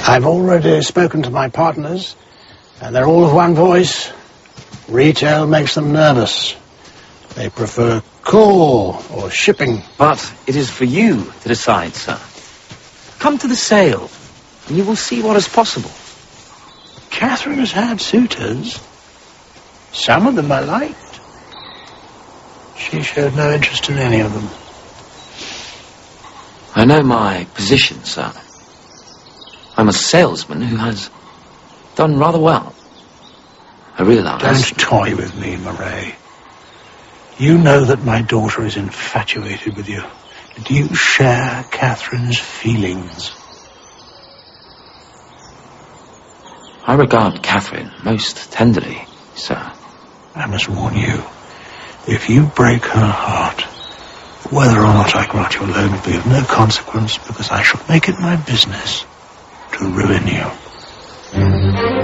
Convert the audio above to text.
I've already spoken to my partners, and they're all of one voice. Retail makes them nervous. They prefer coal or shipping. But it is for you to decide, sir. Come to the sale, and you will see what is possible. Catherine has had suitors. Some of them I liked. She showed no interest in any of them. I know my position, sir. I'm a salesman who has done rather well. I realise... Don't toy with me, Murray. You know that my daughter is infatuated with you. Do you share Catherine's feelings? I regard Catherine most tenderly, sir. I must warn you, if you break her heart, whether or not I grant you a loan will be of no consequence, because I shall make it my business to ruin you.